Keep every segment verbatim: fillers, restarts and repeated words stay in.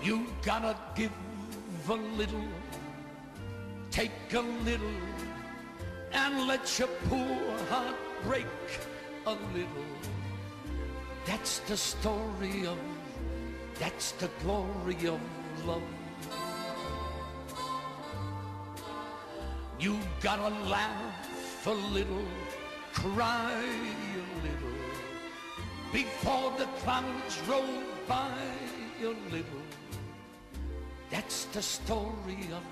You gotta give a little, take a little, and let your poor heart break a little. That's the story of, that's the glory of love. You gotta laugh a little, cry a little, before the clouds roll by a little. That's the story of,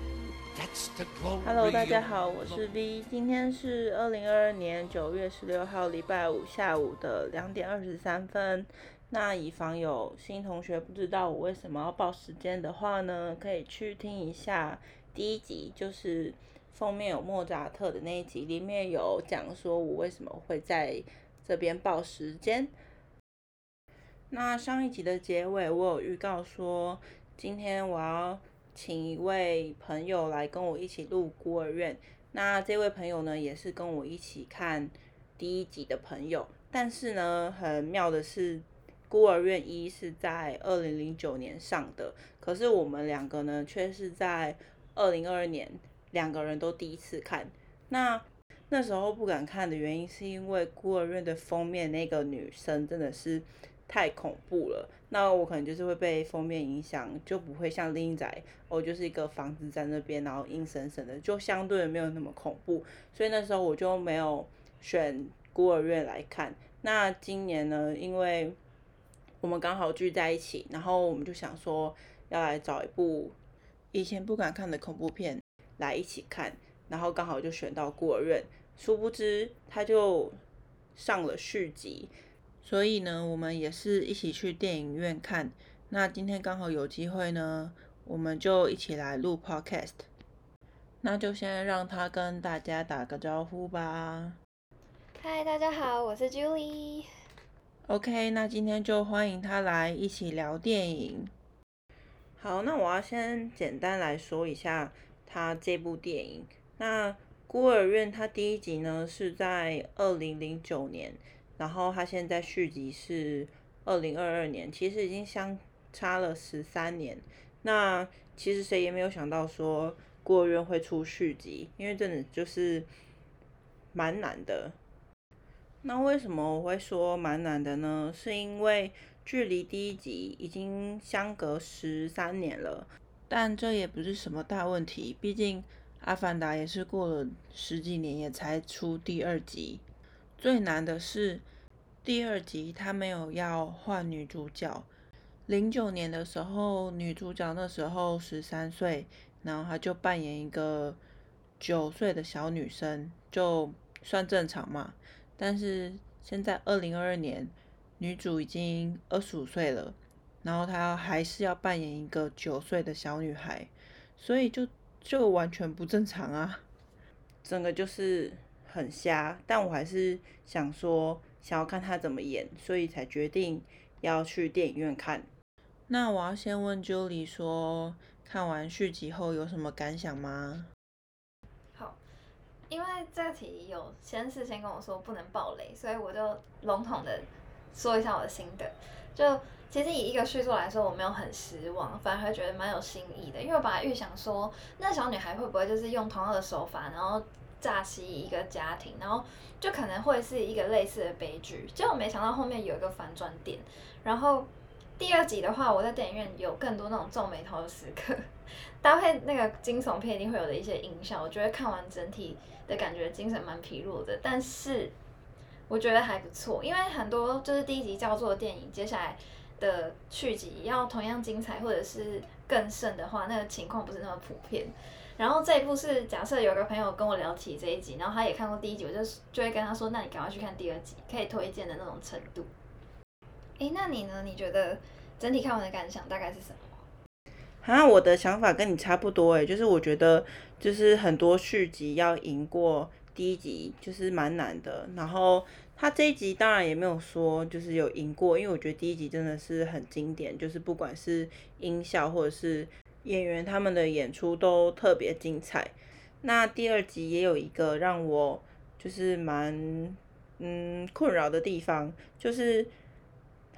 that's the glory of love. Hello， 大家好，我是 V， 今天是二零二二年九月十六号礼拜五下午的两点二十三分。那以防有新同学不知道我为什么要报时间的话呢，可以去听一下第一集，就是封面有莫扎特的那一集，里面有讲说我为什么会在这边报时间。那上一集的结尾我有预告说，今天我要请一位朋友来跟我一起录孤儿院。那这位朋友呢，也是跟我一起看第一集的朋友。但是呢，很妙的是，孤儿院一是在二零零九年上的，可是我们两个呢，却是在二零二二年两个人都第一次看。那那时候不敢看的原因，是因为孤儿院的封面那个女生真的是太恐怖了。那我可能就是会被封面影响，就不会像林仔哦，就是一个房子在那边，然后阴森森的，就相对没有那么恐怖。所以那时候我就没有选孤儿院来看。那今年呢，因为我们刚好聚在一起，然后我们就想说要来找一部以前不敢看的恐怖片来一起看，然后刚好就选到孤儿院。殊不知他就上了续集。所以呢，我们也是一起去电影院看。那今天刚好有机会呢，我们就一起来录 podcast。那就先让他跟大家打个招呼吧。 嗨，大家好，我是 Julie。 OK， 那今天就欢迎他来一起聊电影。好，那我要先简单来说一下他这部电影。那孤儿院它第一集呢是在二零零九年。然后他现在续集是二零二二年，其实已经相差了十三年。那其实谁也没有想到说孤儿院会出续集，因为真的就是蛮难的。那为什么我会说蛮难的呢？是因为距离第一集已经相隔十三年了，但这也不是什么大问题，毕竟阿凡达也是过了十几年也才出第二集。最难的是第二集他没有要换女主角。零九年的时候，女主角那时候十三岁，然后她就扮演一个九岁的小女生，就算正常嘛。但是现在二零二二年，女主已经二十五岁了，然后她还是要扮演一个九岁的小女孩，所以就就完全不正常啊，整个就是很瞎。但我还是想说想要看他怎么演，所以才决定要去电影院看。那我要先问 Julie 说，看完续集后有什么感想吗？ 好，因为这题有先事先跟我说不能爆雷，所以我就笼统的说一下我的心得。就其实以一个续作来说，我没有很失望，反而会觉得蛮有新意的。因为我本来预想说，那小女孩会不会就是用同样的手法，然后诈欺一个家庭，然后就可能会是一个类似的悲剧。结果没想到后面有一个反转点。然后第二集的话，我在电影院有更多那种皱眉头的时刻，搭配那个惊悚片一定会有的一些音效，我觉得看完整体的感觉精神蛮疲弱的，但是我觉得还不错。因为很多就是第一集叫做的电影，接下来的续集要同样精彩或者是更甚的话，那个情况不是那么普遍。然后这一部是假设有个朋友跟我聊起这一集，然后他也看过第一集，我就就会跟他说，那你赶快去看第二集，可以推荐的那种程度。诶，那你呢？你觉得整体看完的感想大概是什么？ 哈，我的想法跟你差不多诶，就是我觉得就是很多续集要赢过第一集就是蛮难的。然后他这一集当然也没有说就是有赢过，因为我觉得第一集真的是很经典，就是不管是音效或者是演员他们的演出都特别精彩。那第二集也有一个让我就是蛮嗯困扰的地方，就是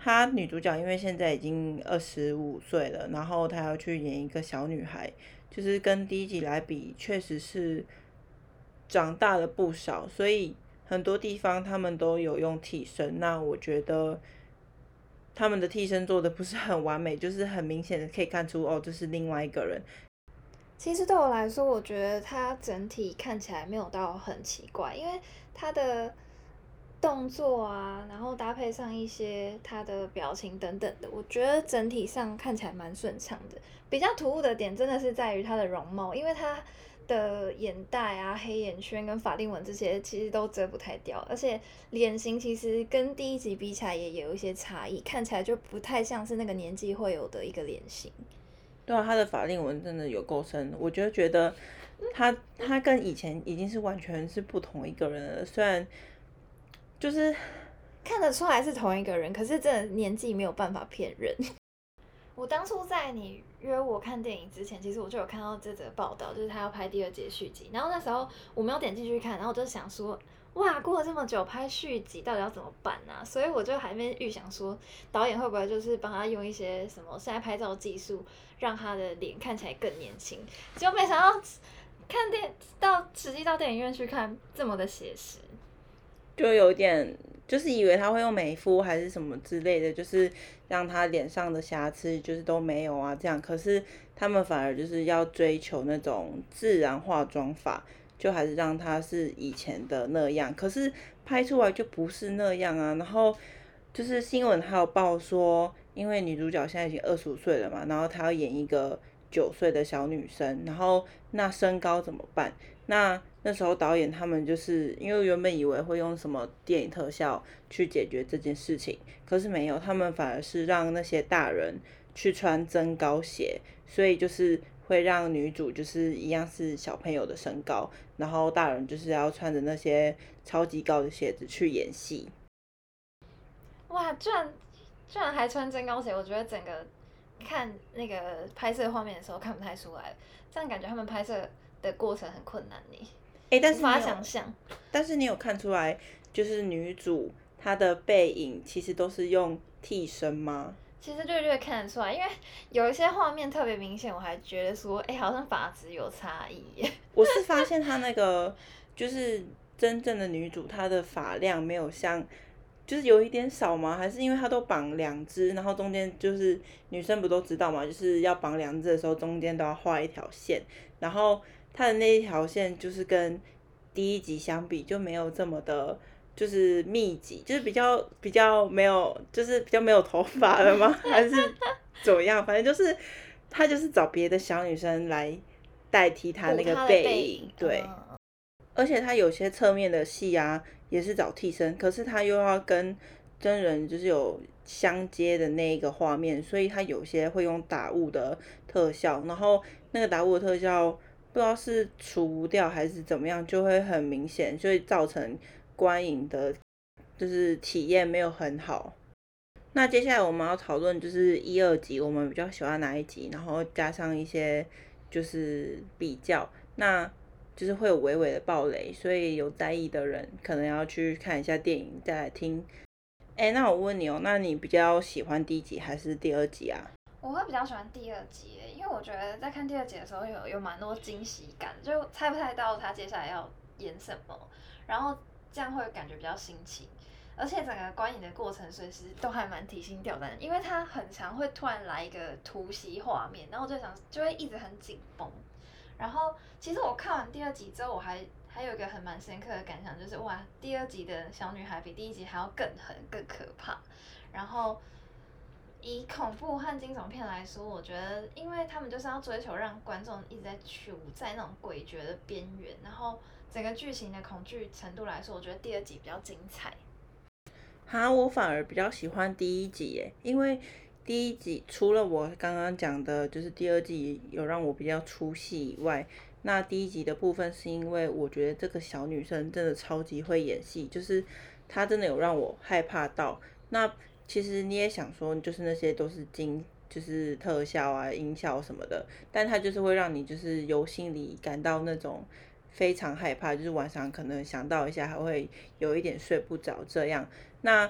她女主角因为现在已经二十五岁了，然后她要去演一个小女孩，就是跟第一集来比，确实是长大了不少，所以很多地方他们都有用替身。那我觉得他们的替身做的不是很完美，就是很明显的可以看出哦，这是另外一个人。 其实对我来说，我觉得它整体看起来没有到很奇怪，因为它的动作啊，然后搭配上一些他的表情等等的，我觉得整体上看起来蛮顺畅的。比较突兀的点真的是在于他的容貌，因为他的眼袋啊、黑眼圈跟法令纹这些其实都遮不太掉，而且脸型其实跟第一集比起来也有一些差异，看起来就不太像是那个年纪会有的一个脸型。 对啊，他的法令纹真的有够深，我就觉得他他跟以前已经是完全是不同一个人了。虽然就是看得出来是同一个人，可是真的年纪没有办法骗人。我当初在你约我看电影之前，其实我就有看到这则报道，就是他要拍第二节续集。然后那时候我没有点进去看，然后我就想说，哇，过了这么久拍续集，到底要怎么办啊？所以我就还没预想说，导演会不会就是帮他用一些什么现在拍照技术，让他的脸看起来更年轻。结果没想到看电到实际到电影院去看，这么的写实。 就有点就是以为他会用美肤还是什么之类的，就是让他脸上的瑕疵就是都没有啊这样。可是他们反而就是要追求那种自然化妆法，就还是让他是以前的那样。可是拍出来就不是那样啊。然后就是新闻还有报说，因为女主角现在已经二十五岁了嘛，然后她要演一个九岁的小女生，然后那身高怎么办？那那时候导演他们就是因为原本以为会用什么电影特效去解决这件事情，可是没有，他们反而是让那些大人去穿增高鞋，所以就是会让女主就是一样是小朋友的身高，然后大人就是要穿着那些超级高的鞋子去演戏。 哇，居然居然还穿增高鞋，我觉得整个看那个拍摄画面的时候看不太出来，这样感觉他们拍摄的过程很困难呢。 哎、欸，但是无法想象。 但是你有看出来，就是女主她的背影其实都是用替身吗？ 其实略略看得出来，因为有一些画面特别明显，我还觉得说，哎、欸，好像发质有差异耶。 我是发现她那个就是真正的女主，她的发量没有像。就是有一点少吗？还是因为她都绑两只，然后中间就是女生不都知道嘛，就是要绑两只的时候，中间都要画一条线，然后她的那一条线就是跟第一集相比就没有这么的，就是密集，就是比较比较没有，就是比较没有头发了吗？还是怎么样？反正就是她就是找别的小女生来代替她那个背影，对。嗯而且他有些侧面的戏啊，也是找替身，可是他又要跟真人就是有相接的那一个画面，所以他有些会用打雾的特效，然后那个打雾的特效不知道是除不掉还是怎么样，就会很明显，所以造成观影的就是体验没有很好。那接下来我们要讨论就是一二集，我们比较喜欢哪一集，然后加上一些就是比较，那。就是会有微微的爆雷，所以有在意的人可能要去看一下电影再来听。哎、欸，那我问你哦，那你比较喜欢第一集还是第二集啊？ 我会比较喜欢第二集，因为我觉得在看第二集的时候有有蛮多惊喜感，就猜不太到他接下来要演什么，然后这样会感觉比较新奇，而且整个观影的过程随时都还蛮提心吊胆，因为他很常会突然来一个突袭画面，然后我就想就会一直很紧绷。然后其实我看完第二集之后，我还还有一个很蛮深刻的感想，就是哇，第二集的小女孩比第一集还要更狠、更可怕。然后以恐怖和惊悚片来说，我觉得，因为他们就是要追求让观众一直在处在那种诡谲的边缘，然后整个剧情的恐惧程度来说，我觉得第二集比较精彩。 哈，我反而比较喜欢第一集耶，因为。第一集除了我刚刚讲的，就是第二季有让我比较出戏以外，那第一集的部分是因为我觉得这个小女生真的超级会演戏，就是她真的有让我害怕到。那其实你也想说，就是那些都是惊，就是特效啊、音效什么的，但她就是会让你就是由心里感到那种非常害怕，就是晚上可能想到一下还会有一点睡不着这样。那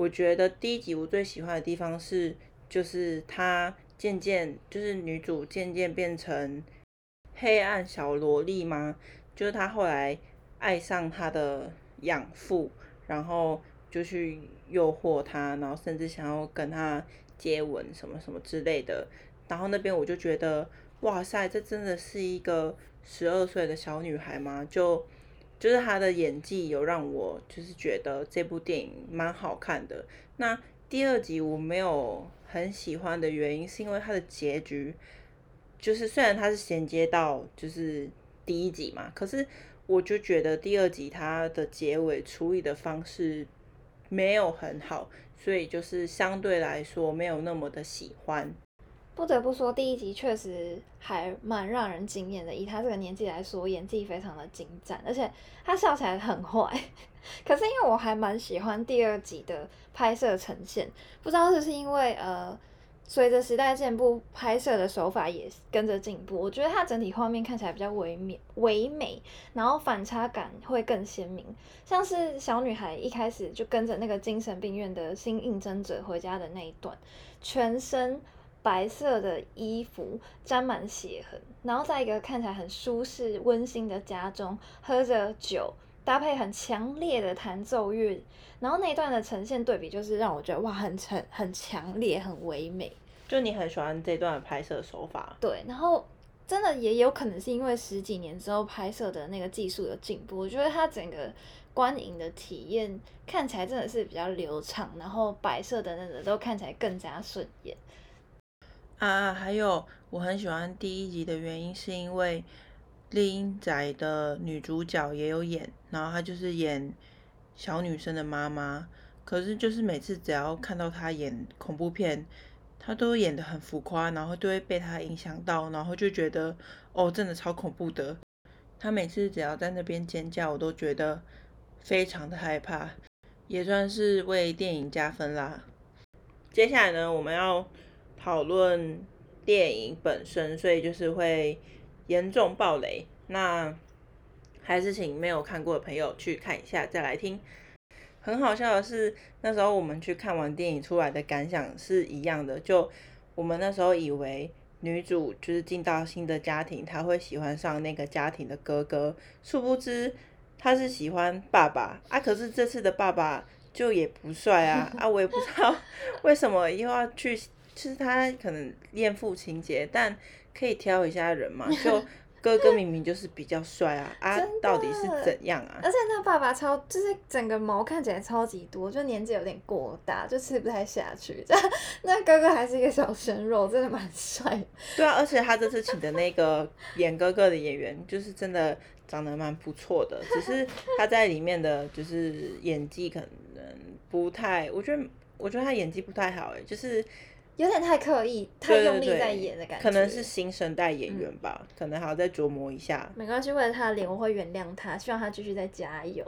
我觉得第一集我最喜欢的地方是，就是她渐渐就是女主渐渐变成黑暗小萝莉吗？就是她后来爱上她的养父，然后就去诱惑他，然后甚至想要跟他接吻什么什么之类的。然后那边我就觉得，哇塞，这真的是一个十二岁的小女孩吗？就就是她的演技有让我就是觉得这部电影蛮好看的。那第二集我没有很喜欢的原因，是因为它的结局，就是虽然它是衔接到就是第一集嘛，可是我就觉得第二集它的结尾处理的方式没有很好，所以就是相对来说没有那么的喜欢。 不得不说，第一集确实还蛮让人惊艳的。以他这个年纪来说，演技非常的精湛，而且他笑起来很坏。可是因为我还蛮喜欢第二集的拍摄呈现，不知道是不是因为呃，随着时代进步，拍摄的手法也跟着进步。我觉得它整体画面看起来比较唯美，唯美，然后反差感会更鲜明。像是小女孩一开始就跟着那个精神病院的新应征者回家的那一段，全身白色的衣服沾满血痕，然后在一个看起来很舒适温馨的家中喝着酒，搭配很强烈的弹奏乐，然后那一段的呈现对比就是让我觉得哇，很很很强烈，很唯美。 就你很喜欢这段的拍摄手法？ 对，然后真的也有可能是因为十几年之后拍摄的那个技术有进步，我觉得它整个观影的体验看起来真的是比较流畅，然后摆设的那个都看起来更加顺眼。 啊，还有我很喜欢第一集的原因，是因为丽英仔的女主角也有演，然后她就是演小女生的妈妈。可是就是每次只要看到她演恐怖片，她都演得很浮夸，然后就会被她影响到，然后就觉得哦，真的超恐怖的。她每次只要在那边尖叫，我都觉得非常的害怕，也算是为电影加分啦。接下来呢，我们要讨论电影本身，所以就是会严重爆雷。那还是请没有看过的朋友去看一下再来听。很好笑的是，那时候我们去看完电影出来的感想是一样的，就我们那时候以为女主就是进到新的家庭，她会喜欢上那个家庭的哥哥，殊不知她是喜欢爸爸啊。可是这次的爸爸就也不帅啊啊！我也不知道为什么又要去，就是他可能恋父情节，但可以挑一下人嘛。就哥哥明明就是比较帅啊啊，到底是怎样啊？ 而且那爸爸超，就是整个毛看起来超级多，就年纪有点过大，就吃不太下去。那哥哥还是一个小鲜肉，真的蛮帅的。 对啊，而且他这次请的那个演哥哥的演员，就是真的长得蛮不错的，只是他在里面的就是演技可能不太，我觉得我觉得他演技不太好，哎，就是有点太刻意，太用力在演的感觉。 可能是新生代演员吧，嗯、可能还要再琢磨一下。 没关系，为了他的脸，我会原谅他，希望他继续再加油。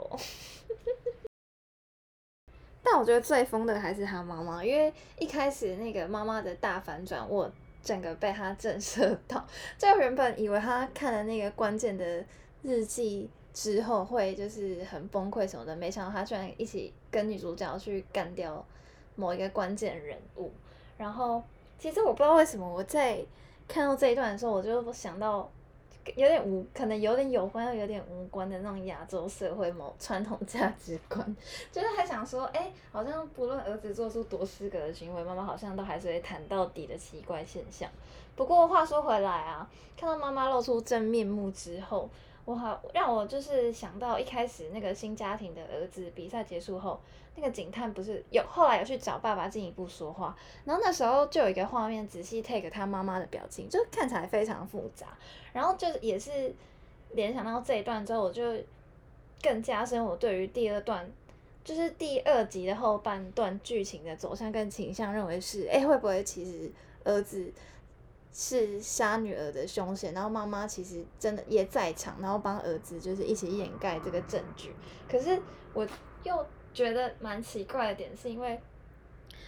但我觉得最疯的还是他妈妈，因为一开始那个妈妈的大反转，我整个被他震慑到。就原本以为他看了那个关键的日记之后会就是很崩溃什么的，没想到他居然一起跟女主角去干掉某一个关键人物。然后其实我不知道为什么我在看到这一段的时候，我就想到有点无，可能有点有关又有点无关的那种亚洲社会某传统价值观，就是还想说，哎、欸，好像不论儿子做出多失格的行为，妈妈好像都还是会谈到底的奇怪现象。不过话说回来啊，看到妈妈露出真面目之后，我好让我就是想到一开始那个新家庭的儿子比赛结束后，那个警探不是有后来有去找爸爸进一步说话，然后那时候就有一个画面仔细 take 他妈妈的表情，就看起来非常复杂，然后就也是联想到这一段之后，我就更加深我对于第二段就是第二集的后半段剧情的走向跟倾向，认为是哎、欸、会不会其实儿子是杀女儿的凶嫌，然后妈妈其实真的也在场，然后帮儿子就是一起掩盖这个证据。可是我又觉得蛮奇怪的点是因为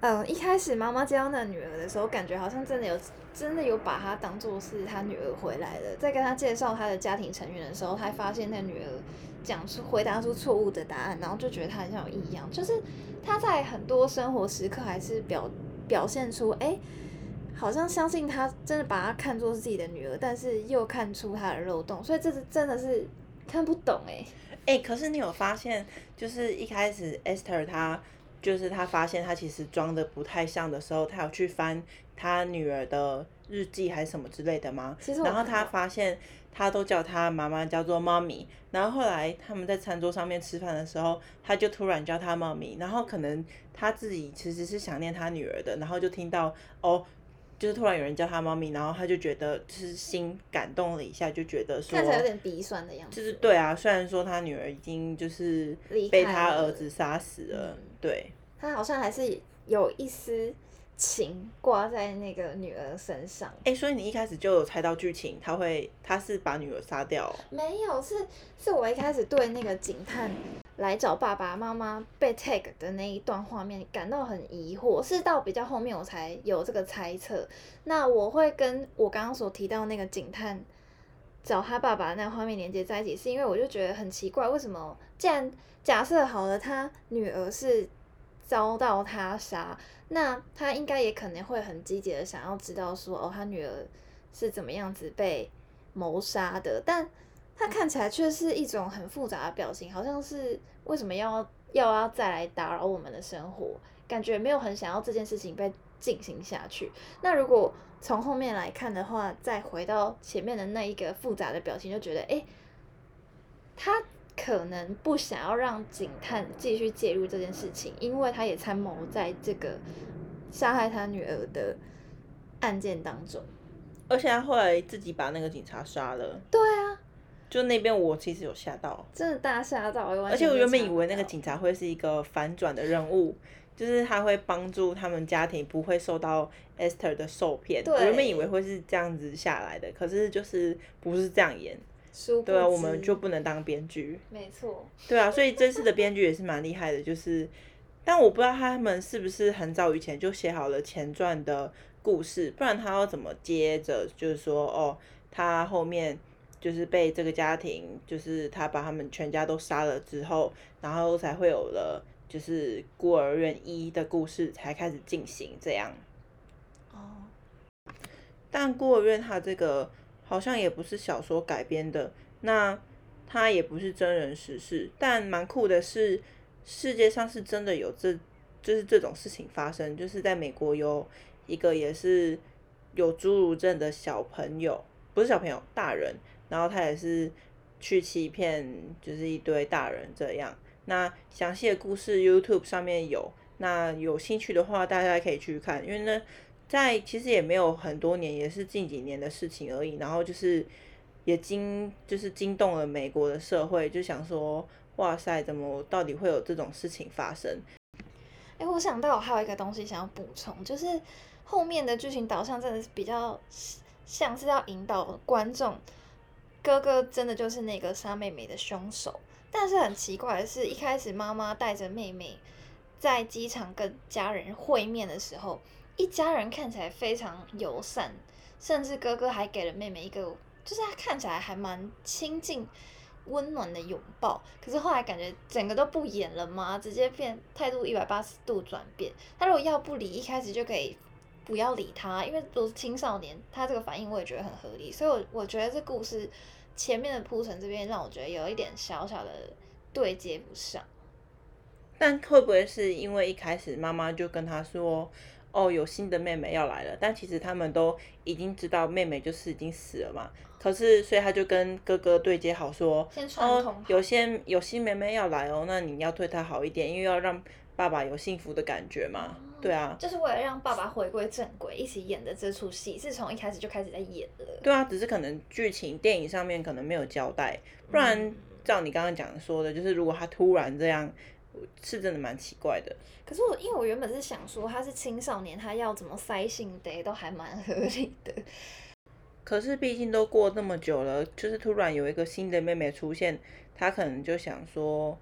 嗯，一开始妈妈接到那个女儿的时候，感觉好像真的有真的有把她当做是她女儿回来了。在跟她介绍她的家庭成员的时候，她发现那女儿讲出回答出错误的答案，然后就觉得她很像有异样。就是她在很多生活时刻还是表表现出，哎、欸，好像相信她真的把她看作是自己的女儿，但是又看出她的漏洞，所以这是真的是看不懂哎、欸。 哎、欸，可是你有发现，就是一开始 Esther 她。就是他发现他其实装的不太像的时候，他有去翻他女儿的日记还是什么之类的吗？然后他发现他都叫他妈妈叫做妈咪，然后后来他们在餐桌上面吃饭的时候，他就突然叫他妈咪，然后可能他自己其实是想念他女儿的，然后就听到哦。就是突然有人叫他妈咪，然后他就觉得就是心感动了一下，就觉得说看起来有点鼻酸的样子。 就是对啊，虽然说他女儿已经就是被他儿子杀死了，嗯、对。 他好像还是有一丝情挂在那个女儿身上。 哎、欸，所以你一开始就有猜到剧情，他会他是把女儿杀掉、哦？ 没有，是是我一开始对那个警探来找爸爸妈妈被 tag 的那一段画面感到很疑惑，是到比较后面我才有这个猜测。那我会跟我刚刚所提到那个警探找他爸爸那个画面连接在一起，是因为我就觉得很奇怪，为什么既然假设好了，他女儿是遭到他杀，那他应该也可能会很积极的想要知道说，哦，他女儿是怎么样子被谋杀的，但他看起来却是一种很复杂的表情，好像是为什么要要要再来打扰我们的生活，感觉没有很想要这件事情被进行下去。那如果从后面来看的话，再回到前面的那一个复杂的表情，就觉得，哎，他可能不想要让警探继续介入这件事情，因为他也参谋在这个杀害他女儿的案件当中。 而且他后来自己把那个警察杀了。 对啊， 就那边我其实有吓到， 真的大吓到。 而且我原本以为那个警察会是一个反转的任务，就是他会帮助他们家庭不会受到 Esther 的受骗。我原本以为会是这样子下来的，可是就是不是这样演。对啊，我们就不能当编剧。 没错。 对啊，所以这次的编剧也是蛮厉害的，就是，但我不知道他们是不是很早以前就写好了前传的故事，不然他要怎么接着，就是说，哦，他后面就是被这个家庭，就是他把他们全家都杀了之后，然后才会有了就是孤儿院一的故事才开始进行这样。 哦。 但孤儿院它这个好像也不是小说改编的，那它也不是真人实事，但蛮酷的是，世界上是真的有这就是这种事情发生，就是在美国有一个也是有侏儒症的小朋友，不是小朋友，大人，然后他也是去欺骗就是一堆大人这样。那详细的故事 YouTube 上面有，那有兴趣的话大家可以去看，因为呢在其实也没有很多年，也是近几年的事情而已，然后就是也惊就是惊动了美国的社会，就想说哇塞，怎么到底会有这种事情发生。 哎，我想到我还有一个东西想要补充，就是后面的剧情导向真的是比较像是要引导观众，哥哥真的就是那个杀妹妹的凶手。但是很奇怪的是，一开始妈妈带着妹妹在机场跟家人会面的时候，一家人看起来非常友善，甚至哥哥还给了妹妹一个，就是他看起来还蛮亲近、温暖的拥抱。可是后来感觉整个都不演了嘛，直接变态度一百八十度转变。他如果要不理，一开始就可以不要理他，因为都是青少年，他这个反应我也觉得很合理。所以我我觉得这故事前面的铺陈这边让我觉得有一点小小的对接不上。 但会不会是因为一开始妈妈就跟他说，哦，有新的妹妹要来了，但其实他们都已经知道妹妹就是已经死了嘛，可是所以他就跟哥哥对接好说，哦，有些有新妹妹要来哦，那你要对她好一点，因为要让爸爸有幸福的感觉嘛。哦，对啊， 就是为了让爸爸回归正轨，一起演的这出戏是从一开始就开始在演了。 对啊，只是可能剧情电影上面可能没有交代，不然照你刚刚讲说的，就是如果他突然这样，是真的蛮奇怪的。 可是我因为我原本是想说他是青少年，他要怎么塞性的都还蛮合理的。 可是毕竟都过那么久了，就是突然有一个新的妹妹出现，他可能就想说，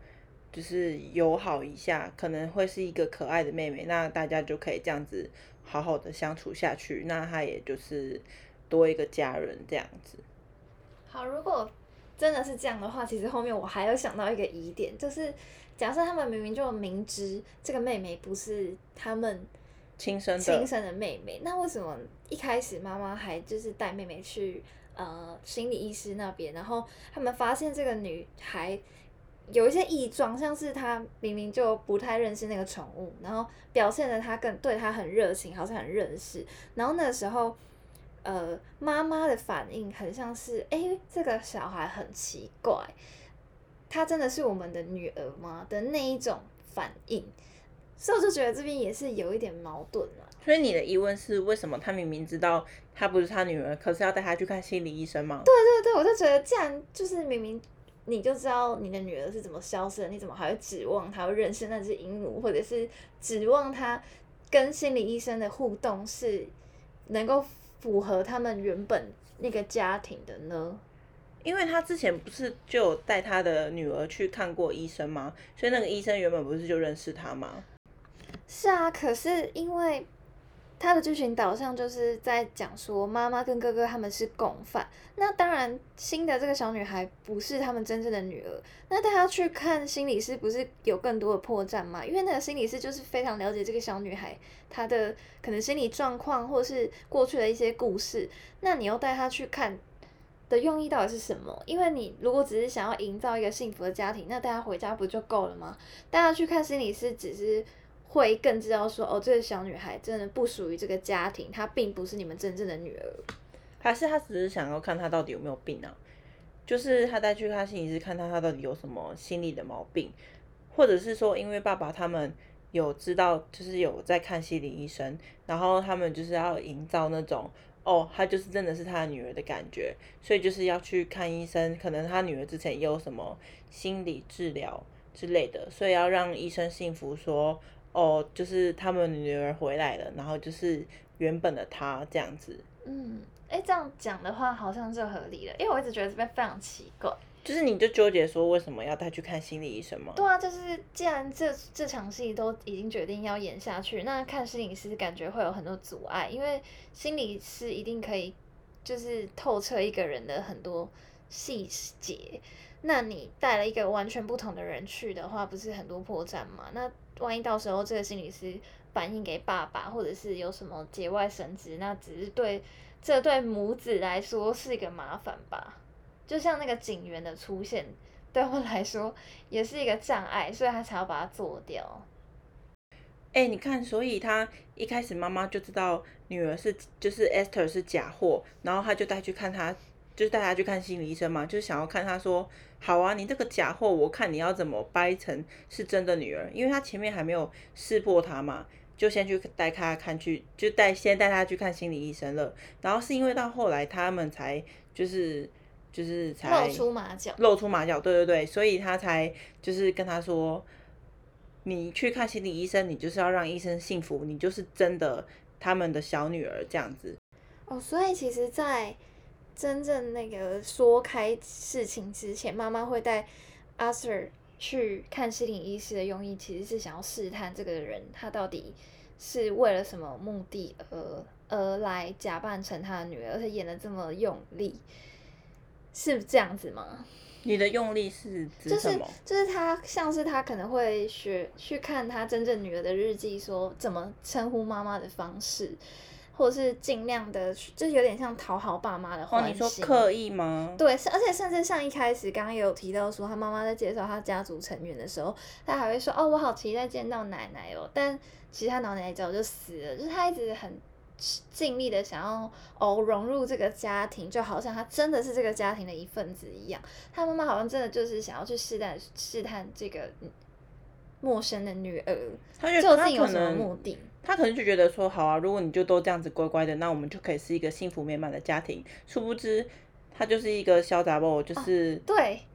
就是友好一下，可能会是一个可爱的妹妹，那大家就可以这样子好好的相处下去，那她也就是多一个家人这样子。 好，如果真的是这样的话，其实后面我还有想到一个疑点，就是假设他们明明就明知这个妹妹不是他们亲生的亲生的妹妹，那为什么一开始妈妈还就是带妹妹去呃心理医师那边，然后他们发现这个女孩有一些异状，像是她明明就不太认识那个宠物，然后表现的她更对她很热情，好像很认识，然后那个时候。呃，妈妈的反应很像是，哎、欸，这个小孩很奇怪，她真的是我们的女儿吗？的那一种反应，所以我就觉得这边也是有一点矛盾了。 所以你的疑问是，为什么他明明知道她不是他女儿，可是要带她去看心理医生吗？ 对对对，我就觉得，既然就是明明你就知道你的女儿是怎么消失的，你怎么还会指望她会认识那只鹦鹉，或者是指望她跟心理医生的互动是能够符合他们原本那个家庭的呢？ 因为他之前不是就有带他的女儿去看过医生吗？所以那个医生原本不是就认识他吗？ 是啊，可是因为他的剧情导向就是在讲说妈妈跟哥哥他们是共犯，那当然新的这个小女孩不是他们真正的女儿，那带她去看心理师不是有更多的破绽吗？因为那个心理师就是非常了解这个小女孩她的可能心理状况或是过去的一些故事，那你又带她去看的用意到底是什么？因为你如果只是想要营造一个幸福的家庭，那带她回家不就够了吗？带她去看心理师只是会更知道说，哦，这个小女孩真的不属于这个家庭，她并不是你们真正的女儿。 还是他只是想要看她到底有没有病啊？就是他带去看心理师，看她她到底有什么心理的毛病，或者是说，因为爸爸他们有知道，就是有在看心理医生，然后他们就是要营造那种，哦，她就是真的是他的女儿的感觉，所以就是要去看医生，可能他女儿之前也有什么心理治疗之类的，所以要让医生信服说。哦，就是他们女儿回来了，然后就是原本的她这样子。 嗯，哎、欸，这样讲的话好像就合理了，因为我一直觉得这边非常奇怪。 就是你就纠结说为什么要带去看心理医生吗？ 对啊，就是既然这这场戏都已经决定要演下去，那看心理师感觉会有很多阻碍，因为心理师一定可以就是透彻一个人的很多细节。那你带了一个完全不同的人去的话，不是很多破绽吗？那万一到时候这个心理师反映给爸爸，或者是有什么节外生枝，那只是对这对母子来说是一个麻烦吧。就像那个警员的出现，对他们来说也是一个障碍，所以他才要把它做掉。 哎、欸，你看，所以他一开始妈妈就知道女儿是就是 Esther 是假货，然后他就带去看他。就是带他去看心理医生嘛，就是想要看他说，好啊，你这个假货，我看你要怎么掰成是真的女儿，因为他前面还没有识破他嘛，就先去带他看去，就带先带他去看心理医生了，然后是因为到后来他们才就是就是才露出马脚， 露出马脚，对对对，所以他才就是跟他说，你去看心理医生，你就是要让医生信服，你就是真的他们的小女儿这样子。 哦，所以其实，在真正那个说开事情之前，妈妈会带 Arthur 去看心理医师的用意，其实是想要试探这个人他到底是为了什么目的而而来假扮成他的女儿，而且演得这么用力，是这样子吗？ 你的用力是指什么？ 就是就是他像是他可能会学去看他真正女儿的日记，说怎么称呼妈妈的方式。或者是尽量的，就是有点像讨好爸妈的欢心。 哦，你说刻意吗？ 对，而且甚至像一开始刚刚也有提到说，他妈妈在介绍他家族成员的时候，他还会说：“哦，我好期待见到奶奶哦。”但其实他奶奶早就死了，就是他一直很尽力的想要哦融入这个家庭，就好像他真的是这个家庭的一份子一样。他妈妈好像真的就是想要去试探试探这个陌生的女儿，究竟有什么目的？ 他可能就觉得说，好啊，如果你就都这样子乖乖的，那我们就可以是一个幸福美满的家庭。殊不知，他就是一个小杂包，就是、 哦、对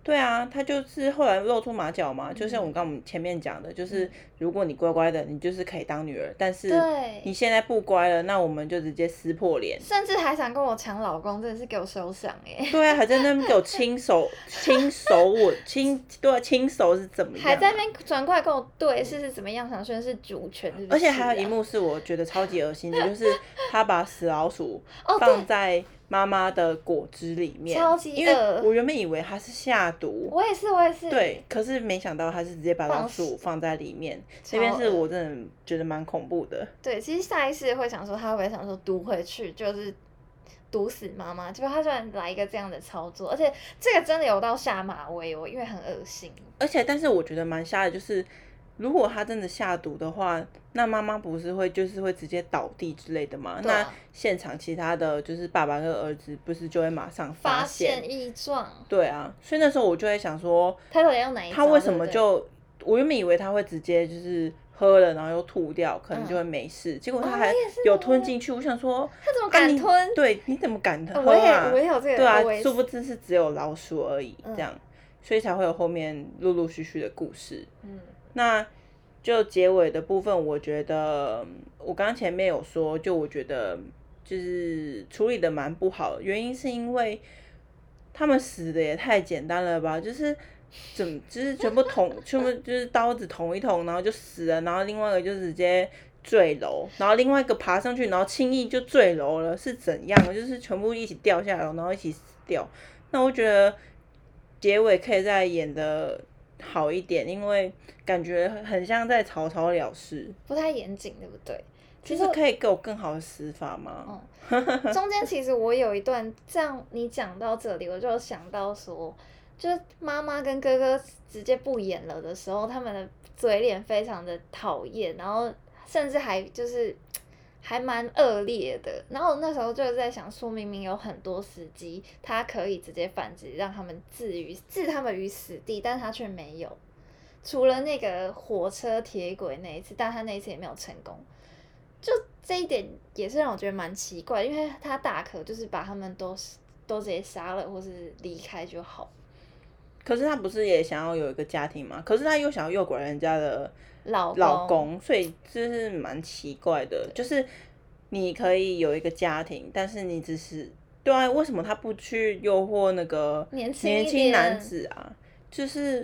对啊，他就是后来露出马脚嘛，就像我刚我们前面讲的，就是如果你乖乖的，你就是可以当女儿，但是对你现在不乖了，那我们就直接撕破脸。 甚至还想跟我抢老公，真的是给我休想哎！ 对啊，还在那边给我亲手亲手吻亲，对啊，亲手是怎么样、啊？ 还在那边转过来跟我对视是怎么样，想宣示主权是不是、啊？ 而且还有一幕是我觉得超级恶心的，就是他把死老鼠哦放在妈妈的果汁里面， 超级恶因为我原本以为他是下毒， 我也是，我也是。 对，可是没想到他是直接把老鼠放在里面，这边是我真的觉得蛮恐怖的。 对，其实下意识会想说，他会不会想说毒回去，就是毒死妈妈？结果他居然来一个这样的操作，而且这个真的有到下马威哦，因为很恶心。 而且，但是我觉得蛮瞎的，就是如果他真的下毒的话，那妈妈不是会就是会直接倒地之类的吗？ 啊、 那现场其他的就是爸爸跟儿子不是就会马上发现现异状？ 对啊，所以那时候我就会想说， 他到底用哪一招？ 他为什么就对对我原本以为他会直接就是喝了然后又吐掉，可能就会没事，嗯、结果他还有吞进去。哦、我想说， 他怎么敢吞？ 啊、对，你怎么敢喝啊？ 我也我也有这个， 对啊，殊不知是只有老鼠而已， 嗯、 这样，所以才会有后面陆陆续续的故事。 嗯， 那。就结尾的部分，我觉得我刚刚前面有说，就我觉得就是处理的蛮不好的，原因是因为他们死的也太简单了吧，就是怎就是全部捅，全部就是刀子捅一捅，然后就死了，然后另外一个就直接坠楼，然后另外一个爬上去，然后轻易就坠楼了，是怎样？就是全部一起掉下来，然后一起死掉。那我觉得结尾可以再演的好一点，因为感觉很像在草草了事， 不太严谨，对不对？ 其实可以给我更好的死法吗？ 嗯，中间其实我有一段，这样你讲到这里，我就想到说，就是妈妈跟哥哥直接不演了的时候，他们的嘴脸非常的讨厌，然后甚至还就是还蛮恶劣的。然后那时候就在想说，明明有很多时机，他可以直接反击，让他们置于置他们于死地，但他却没有。除了那个火车铁轨那一次，但他那一次也没有成功，就这一点也是让我觉得蛮奇怪，因为他大可就是把他们都都直接杀了，或是离开就好。 可是他不是也想要有一个家庭吗？可是他又想要诱拐人家的老公， 老公，所以这是蛮奇怪的。就是你可以有一个家庭，但是你只是对啊，为什么他不去诱惑那个年轻年轻男子啊？就是。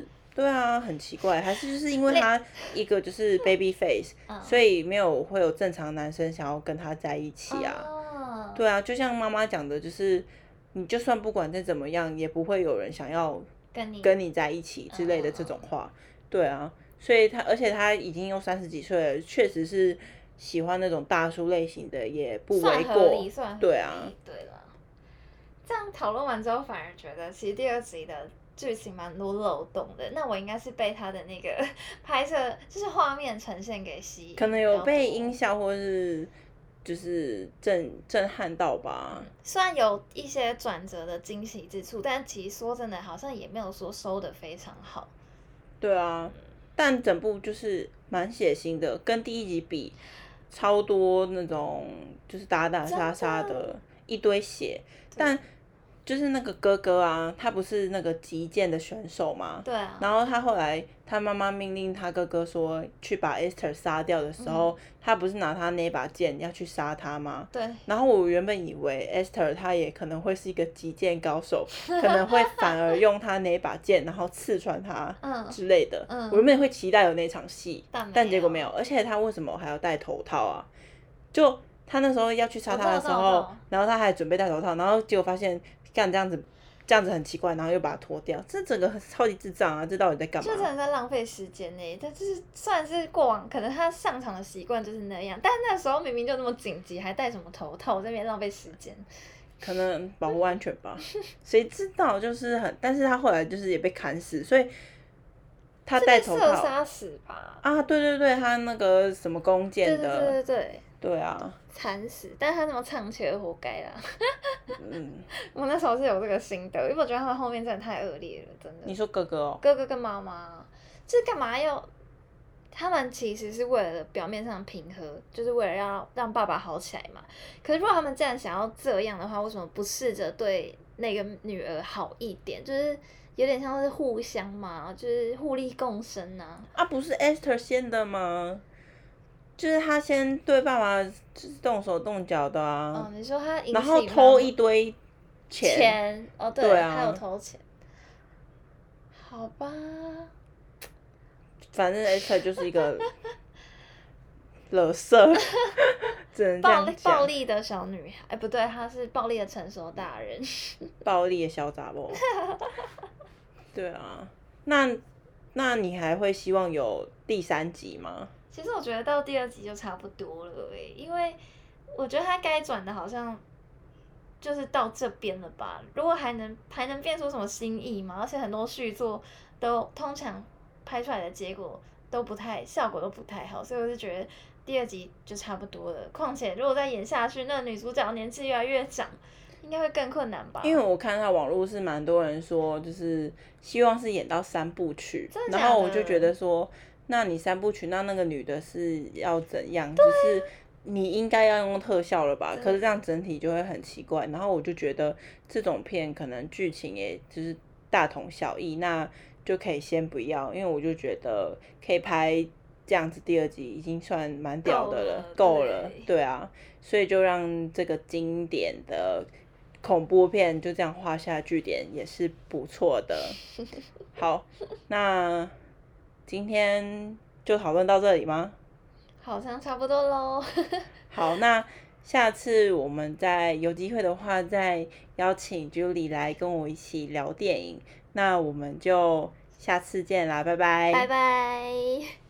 对啊，很奇怪，还是就是因为他一个就是 baby face，、嗯、所以没有会有正常男生想要跟他在一起啊。哦、对啊，就像妈妈讲的，就是你就算不管再怎么样，也不会有人想要跟你跟你在一起之类的这种话。哦、对啊，所以他而且他已经有三十几岁了，确实是喜欢那种大叔类型的，也不为过。 算合理，算合理。 对啊， 对了，这样讨论完之后，反而觉得其实第二集的剧情蛮多漏洞的，那我应该是被他的那个拍摄，就是画面呈现给吸引， 可能有被音效或是就是震震撼到吧、 嗯。虽然有一些转折的惊喜之处，但其实说真的，好像也没有说收得非常好。 对啊，但整部就是蛮血腥的，跟第一集比，超多那种就是打打杀杀的，一堆血，但。就是那个哥哥啊，他不是那个击剑的选手吗？ 对啊。 然后他后来，他妈妈命令他哥哥说去把 Esther 杀掉的时候，嗯、他不是拿他那把剑要去杀他吗？ 对。 然后我原本以为 Esther 他也可能会是一个击剑高手，可能会反而用他那把剑，然后刺穿他之类的。嗯。我原本会期待有那场戏， 但, 但结果没有。而且他为什么还要戴头套啊？就他那时候要去杀他的时候，然后他还准备戴头套，然后结果发现。干这样子，这样子很奇怪，然后又把它脱掉，这整个超级智障啊！这到底在干嘛？ 就真的在浪费时间呢。但就是虽然是过往，可能他上场的习惯就是那样，但那时候明明就那么紧急，还戴什么头套，我在那边浪费时间。 可能保护安全吧，谁知道？就是很，但是他后来就是也被砍死，所以他戴头套。 射杀死吧？ 啊，对对对，他那个什么弓箭的。 对对对对对。 对啊。 惨死，但是他那么唱起来活该啦。 嗯， 我那时候是有这个心得，因为我觉得他们后面真的太恶劣了，真的。 你说哥哥哦？ 哥哥跟妈妈，就是干嘛要？他们其实是为了表面上平和，就是为了要让爸爸好起来嘛。可是如果他们既然想要这样的话，为什么不试着对那个女儿好一点？就是有点像是互相嘛，就是互利共生啊。 啊，不是 Esther 先的吗？就是他先对爸爸就是动手动脚的啊。 哦，你说他引起然后妈妈偷一堆钱。 钱哦，对， 对啊他有偷钱。好吧。 反正 Esther 就是一个垃圾，只能这暴力样讲。 暴力的小女孩，哎，不对，她是暴力的成熟大人。 暴力的小杂包。对啊，那那你还会希望有第三集吗？ 其实我觉得到第二集就差不多了诶，因为我觉得他该转的好像就是到这边了吧。如果还能还能变出什么新意嘛？而且很多续作都通常拍出来的结果都不太效果都不太好，所以我就觉得第二集就差不多了。况且如果再演下去，那个女主角年纪越来越长，应该会更困难吧？ 因为我看到网络是蛮多人说，就是希望是演到三部曲， 真的假的然后我就觉得说，那你三部曲，那那个女的是要怎样？就是你应该要用特效了吧？可是这样整体就会很奇怪。然后我就觉得这种片可能剧情也就是大同小异，那就可以先不要，因为我就觉得可以拍这样子第二集已经算蛮屌的了，够够了， 了对对啊，所以就让这个经典的恐怖片就这样画下句点，也是不错的。好，那今天就讨论到这里吗？ 好像差不多喽。 好，那下次我们再有机会的话，再邀请 Julie 来跟我一起聊电影。那我们就下次见啦，拜拜。 拜拜。